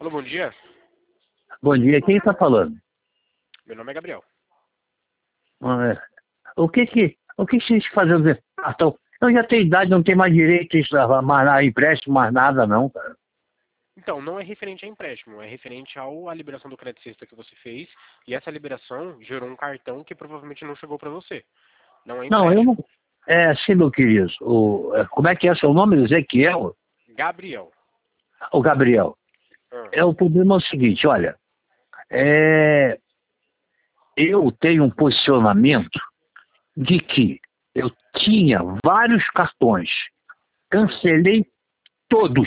Alô, bom dia. Bom dia, quem está falando? Meu nome é Gabriel. O que vocês fazendo desse cartão? Eu já tenho idade, não tenho mais direito a mais nada, empréstimo, mais nada não, cara. Então, não é referente a empréstimo, é referente à liberação do crédito sexta que você fez, e essa liberação gerou um cartão que provavelmente não chegou para você. Não é Não, eu empréstimo. não... É, sim, meu querido. Como é que é seu nome? Ezequiel? Gabriel. O Gabriel. Ah, O problema é o seguinte, olha. Eu tenho um posicionamento de que eu tinha vários cartões. Cancelei todos.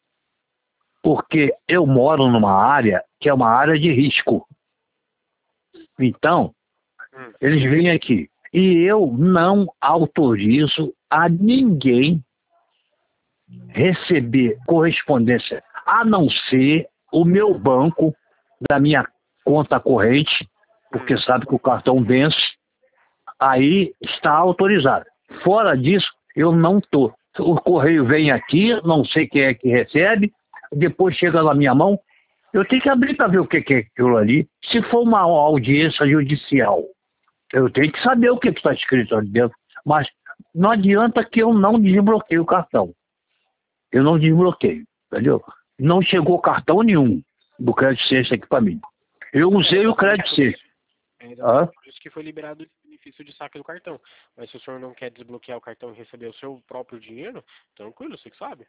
Porque eu moro numa área que é uma área de risco. Então, hum, eles vêm aqui. E eu não autorizo a ninguém receber correspondência, a não ser o meu banco da minha conta corrente, porque sabe que o cartão vence, aí está autorizado. Fora disso, eu não estou. O correio vem aqui, não sei quem é que recebe, depois chega na minha mão, eu tenho que abrir para ver o que é aquilo ali. Se for uma audiência judicial, eu tenho que saber o que está escrito ali dentro. Mas não adianta que eu não desbloqueie o cartão. Eu não desbloqueio, entendeu? Não chegou cartão nenhum do crédito sexta aqui para mim. Eu usei o crédito sexta. é exatamente por isso que foi liberado o benefício de saque do cartão. Mas se o senhor não quer desbloquear o cartão e receber o seu próprio dinheiro, tranquilo, você que sabe.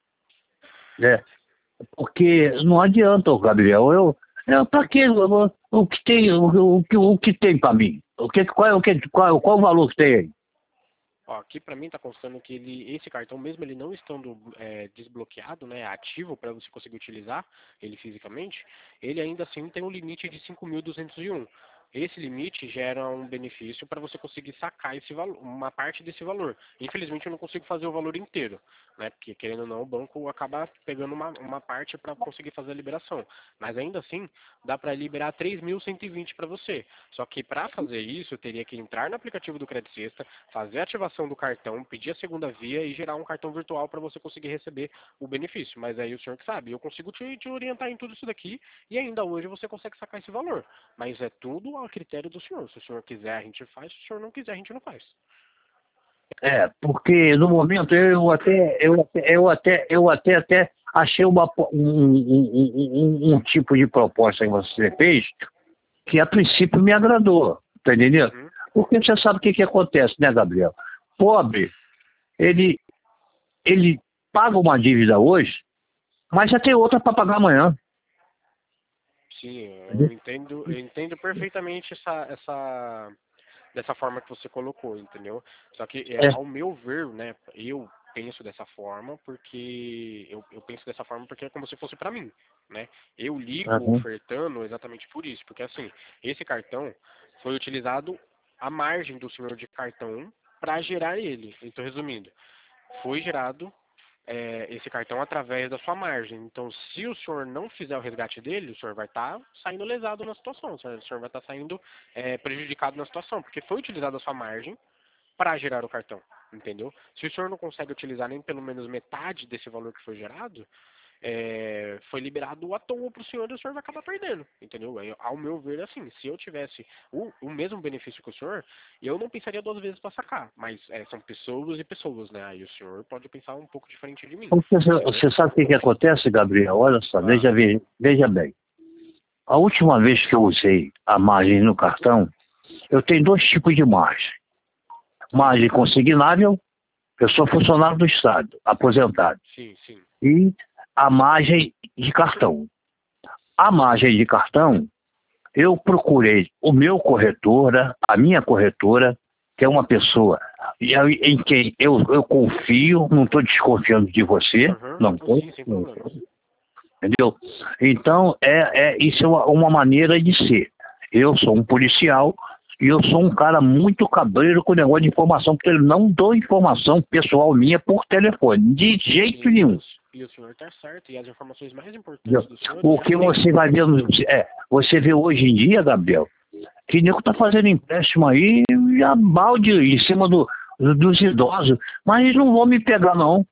É, porque não adianta, ô Gabriel. Para que o que tem, o que tem para mim? Qual o valor que tem aí? Ó, aqui para mim tá constando que esse cartão, mesmo ele não estando desbloqueado, né, ativo para você conseguir utilizar ele fisicamente, ele ainda assim tem um limite de 5.201. Esse limite gera um benefício para você conseguir sacar esse valor, uma parte desse valor. Infelizmente eu não consigo fazer o valor inteiro, né, porque querendo ou não o banco acaba pegando uma parte para conseguir fazer a liberação. Mas ainda assim dá para liberar 3.120 para você. Só que para fazer isso eu teria que entrar no aplicativo do Crédito Sexta, fazer a ativação do cartão, pedir a segunda via e gerar um cartão virtual para você conseguir receber o benefício. Mas aí o senhor que sabe, eu consigo te orientar em tudo isso daqui e ainda hoje você consegue sacar esse valor. Mas é tudo a critério do senhor. Se o senhor quiser, a gente faz. Se o senhor não quiser, a gente não faz. Porque no momento eu até achei um tipo de proposta que você fez que a princípio me agradou, tá entendendo? Uhum. Porque você sabe o que acontece, né, Gabriel? Pobre, ele, ele paga uma dívida hoje, mas já tem outra para pagar amanhã. Sim, Entendeu? eu entendo perfeitamente dessa forma que você colocou, entendeu? Só que, É. ao meu ver, né, eu penso dessa forma porque eu penso dessa forma porque é como se fosse para mim, né? Eu ligo Uhum. ofertando exatamente por isso, porque assim, esse cartão foi utilizado à margem do senhor de cartão para gerar ele. Então, resumindo, foi gerado esse cartão através da sua margem. Então, se o senhor não fizer o resgate dele, o senhor vai estar saindo lesado na situação, o senhor vai estar saindo prejudicado na situação, porque foi utilizada a sua margem para gerar o cartão, entendeu? Se o senhor não consegue utilizar nem pelo menos metade desse valor que foi gerado, foi liberado à toa para o senhor e o senhor vai acabar perdendo, entendeu? Ao meu ver, assim, se eu tivesse o mesmo benefício que o senhor, eu não pensaria duas vezes para sacar, mas são pessoas e pessoas, né? Aí o senhor pode pensar um pouco diferente de mim, entendeu? Você sabe o que acontece, Gabriel? Olha só, Ah, veja bem. A última vez que eu usei a margem no cartão, eu tenho dois tipos de margem. sim, Margem consignável, eu sou funcionário do Estado, aposentado. sim, sim. E a margem de cartão. A margem de cartão, eu procurei o meu corretora, a minha corretora, que é uma pessoa em quem eu confio, não estou desconfiando de você, Uhum, não estou. sim, sem problemas. Entendeu? Então, isso é uma maneira de ser. Eu sou um policial e eu sou um cara muito cabreiro com o negócio de informação, porque eu não dou informação pessoal minha por telefone, de jeito Sim, nenhum. e o senhor tá certo, e as informações mais importantes Entendeu? do senhor eu O já que tenho. você vai ver, você vê hoje em dia, Gabriel, que nego tá fazendo empréstimo aí, já balde em cima dos idosos, mas eles não vão me pegar, não.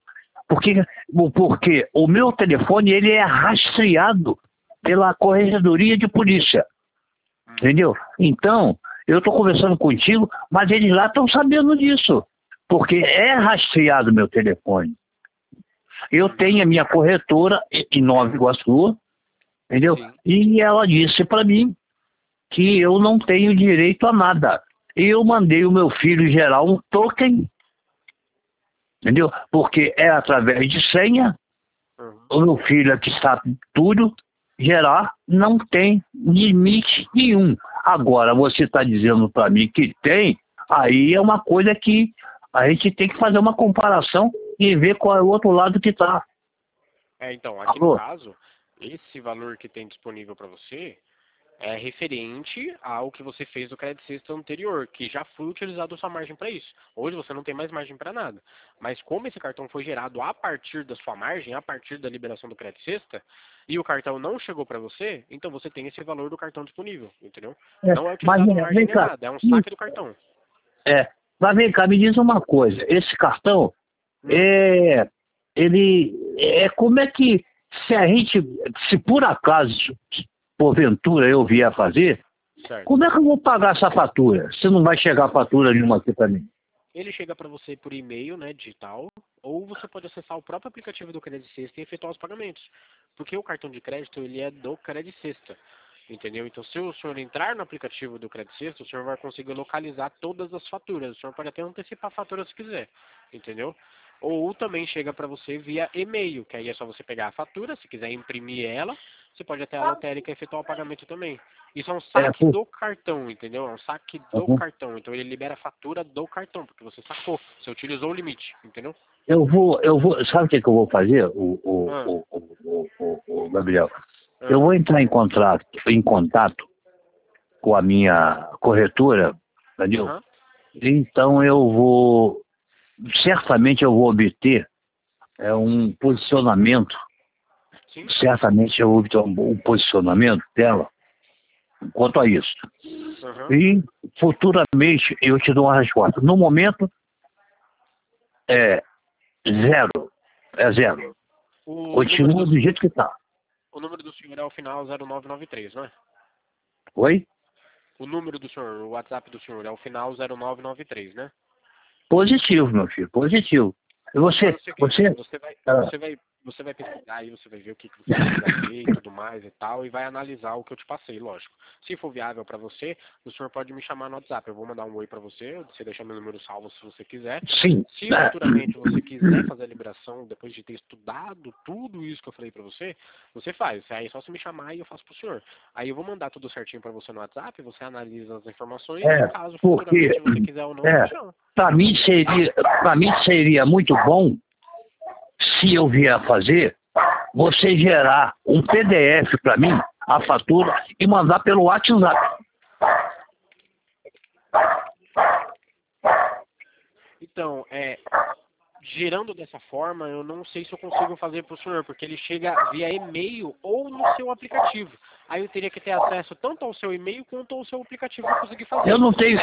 Porque o meu telefone ele é rastreado pela Corregedoria de Polícia. Entendeu? Então, eu estou conversando contigo, mas eles lá estão sabendo disso. Porque é rastreado meu telefone. Eu tenho a minha corretora em Nova Iguaçu, entendeu? Sim. E ela disse para mim que eu não tenho direito a nada. Eu mandei o meu filho gerar um token, entendeu? Porque é através de senha. Uhum. O meu filho aqui sabe tudo. Gerar não tem limite nenhum. Agora, você está dizendo para mim que tem, aí é uma coisa que a gente tem que fazer uma comparação e ver qual é o outro lado que está. Então, aqui no caso, esse valor que tem disponível para você é referente ao que você fez do Credit System anterior, que já foi utilizado a sua margem para isso. Hoje você não tem mais margem para nada. Mas como esse cartão foi gerado a partir da sua margem, a partir da liberação do Credit System, e o cartão não chegou para você, então você tem esse valor do cartão disponível, entendeu? Não é utilizado margem nem nada, é um saque do cartão. Mas vem cá, me diz uma coisa. Esse cartão, ele como é que, se por acaso, porventura eu vier fazer, Certo. como é que eu vou pagar essa fatura? Se não vai chegar fatura nenhuma aqui para mim. Ele chega para você por e-mail, né, digital, ou você pode acessar o próprio aplicativo do Credit System e efetuar os pagamentos. Porque o cartão de crédito, ele é do Credit System, entendeu? Então, se o senhor entrar no aplicativo do Credit System, o senhor vai conseguir localizar todas as faturas. O senhor pode até antecipar a fatura se quiser, entendeu? Ou também chega para você via e-mail, que aí é só você pegar a fatura, se quiser imprimir ela, você pode até a lotérica efetuar o pagamento também. Isso é um saque do cartão, entendeu? É um saque do cartão. Então ele libera a fatura do cartão, porque você sacou, você utilizou o limite, entendeu? Sabe o que eu vou fazer, o Gabriel? Eu vou entrar em contato com a minha corretora, entendeu? Então certamente eu vou obter um posicionamento. Sim. Certamente eu vou obter um posicionamento dela quanto a isso. E futuramente eu te dou uma resposta. No momento é zero. É zero. Continua do jeito que está. O número do senhor é o final 0993, não é? Oi? O número do senhor, o WhatsApp do senhor é o final 0993, né? Positivo, meu filho, positivo. Você vai pesquisar aí, você vai ver o que você vai fazer e tudo mais e tal, e vai analisar o que eu te passei, lógico. Se for viável para você, o senhor pode me chamar no WhatsApp. Eu vou mandar um oi para você deixa meu número salvo se você quiser. Sim. Se futuramente você quiser fazer a liberação, depois de ter estudado tudo isso que eu falei para você, você faz. Aí é só você me chamar e eu faço pro senhor. Aí eu vou mandar tudo certinho para você no WhatsApp, você analisa as informações e caso futuramente você quiser ou não, me chama. Para mim seria muito bom, se eu vier fazer, você gerar um PDF para mim, a fatura, e mandar pelo WhatsApp. Então, gerando dessa forma, eu não sei se eu consigo fazer para o senhor, porque ele chega via e-mail ou no seu aplicativo. Aí eu teria que ter acesso tanto ao seu e-mail quanto ao seu aplicativo para conseguir fazer. Eu não tenho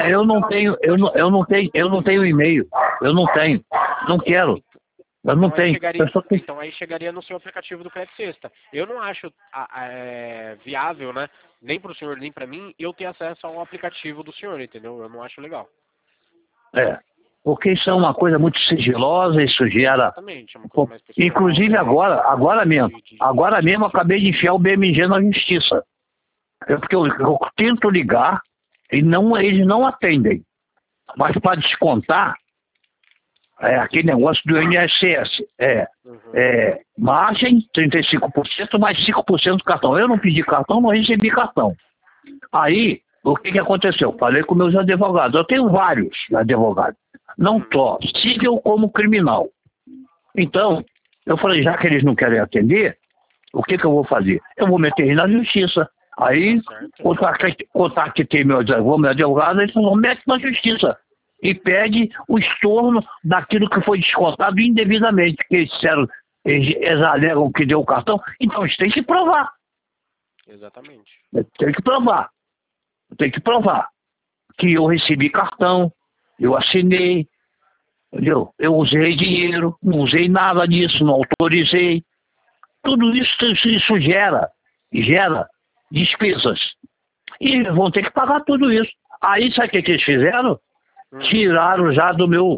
e-mail. Eu não tenho. Não quero. Eu não tenho. Então aí chegaria no seu aplicativo do Credit System. Eu não acho viável, né? Nem para o senhor, nem para mim, eu ter acesso ao aplicativo do senhor, entendeu? Eu não acho legal. Porque isso é uma coisa muito sigilosa, isso gera... Exatamente, é uma coisa mais pessoal. Inclusive agora mesmo eu acabei de enfiar o BMG na justiça. Porque eu tento ligar e eles não atendem. Mas para descontar, aquele negócio do INSS. Margem, 35%, mais 5% do cartão. Eu não pedi cartão, não recebi cartão. Aí, o que aconteceu? Falei com meus advogados. Eu tenho vários advogados. Não só civil como criminal. Então, eu falei, já que eles não querem atender, o que eu vou fazer? Eu vou meter eles na justiça. Aí, contatei meu advogado, eles vão meter na justiça. E pede o estorno daquilo que foi descontado indevidamente. Porque eles alegam que deu o cartão. Então, eles têm que provar. Exatamente. Tem que provar que eu recebi cartão, eu assinei, Entendeu? Eu usei dinheiro, não usei nada disso, não autorizei. Tudo isso gera despesas. E vão ter que pagar tudo isso. Aí sabe o que eles fizeram? Tiraram já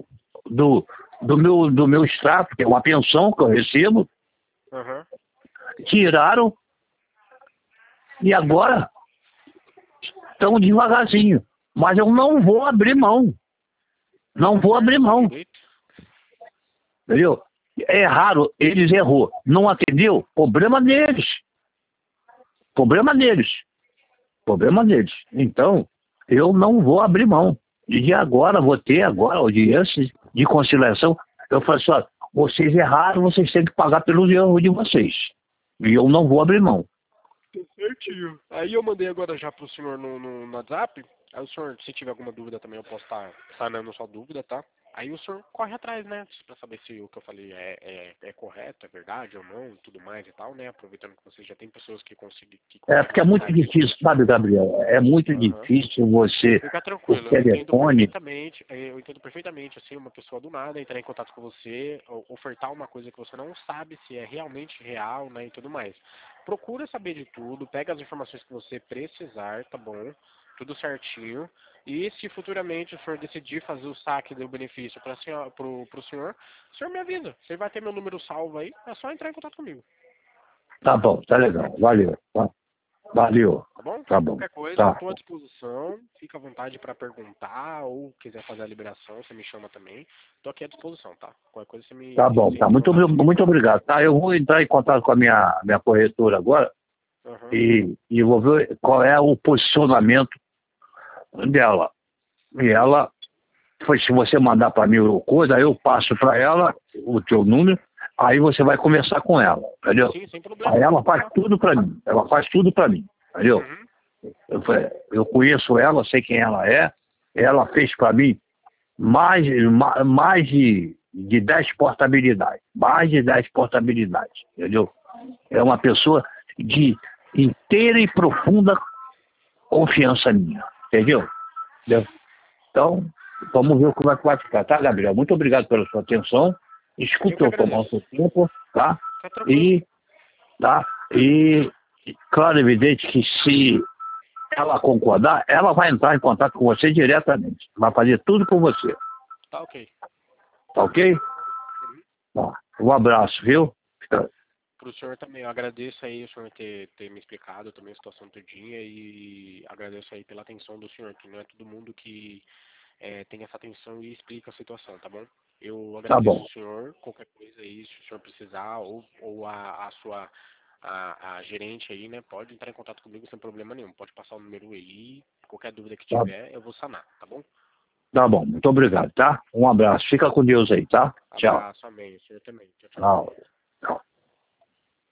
do meu extrato, que é uma pensão que eu recebo, Aham. tiraram e agora estão devagarzinho. Mas eu não vou abrir mão. Não vou abrir mão. Direito. Entendeu? É raro, eles errou. Não atendeu? Problema deles. Problema deles. Problema deles. Então, eu não vou abrir mão. E agora, vou ter agora audiência de conciliação. Eu falo assim, ó, vocês erraram, vocês têm que pagar pelos erros de vocês. E eu não vou abrir mão. Certinho. Aí eu mandei agora já pro senhor no WhatsApp. Aí o senhor, se tiver alguma dúvida também, eu posso estar sanando sua dúvida, tá? Aí o senhor corre atrás, né? Pra saber se o que eu falei é correto, é verdade ou não, e tudo mais e tal, né? Aproveitando que você já tem pessoas que conseguem Porque é muito ajudar isso. difícil, sabe, Gabriel? É muito Aham. difícil você, Fica por tranquilo, telefone. eu entendo perfeitamente, assim, uma pessoa do nada entrar em contato com você, ofertar uma coisa que você não sabe se é realmente real, né, e tudo mais. Procura saber de tudo, pega as informações que você precisar, tá bom? Tudo certinho. E se futuramente o senhor decidir fazer o saque do benefício para pro senhor, o senhor me avisa. Você vai ter meu número salvo aí, é só entrar em contato comigo. Tá bom, tá legal. Valeu. Tá? Valeu. Tá bom? Tá bom. Qualquer coisa, eu Tá. estou à disposição. Fica à vontade para perguntar ou quiser fazer a liberação, você me chama também. Estou aqui à disposição, tá? Qualquer coisa Tá bom, você tá. entra em contato comigo. Muito obrigado. Tá, eu vou entrar em contato com a minha corretora agora Aham. e vou ver qual é o posicionamento dela. E ela, se você mandar para mim o coisa, aí eu passo para ela o teu número, aí você vai conversar com ela, entendeu? Sim, sem Aí problema. ela faz tudo para mim. Ela faz tudo para mim, entendeu? Uhum. Eu conheço ela, sei quem ela é. Ela fez para mim mais de 10 portabilidades. Mais de 10 portabilidades, entendeu? É uma pessoa de inteira e profunda confiança minha, entendeu? Entendeu? Então, vamos ver como é que vai ficar, tá, Gabriel? Muito obrigado pela sua atenção. Eu que Desculpe eu tomar o agradeço. seu tempo, tá? Tá tranquilo. E, tá? E, claro, é evidente que se ela concordar, ela vai entrar em contato com você diretamente. Vai fazer tudo por você. Tá ok. Tá ok? Tá. Um abraço, viu? Pro senhor também, eu agradeço aí o senhor ter me explicado também a situação todinha e agradeço aí pela atenção do senhor, que não é todo mundo que tem essa atenção e explica a situação, tá bom? Eu Tá agradeço bom. o senhor, qualquer coisa aí, se o senhor precisar, ou a sua a gerente aí, né, pode entrar em contato comigo sem problema nenhum, pode passar o número aí, qualquer dúvida que Tá, tiver, eu vou sanar, tá bom? tá bom. Muito obrigado, tá? Um abraço. Fica com Deus aí, tá? Tchau. Abraço, amém, o senhor também, tchau, tchau. Tchau.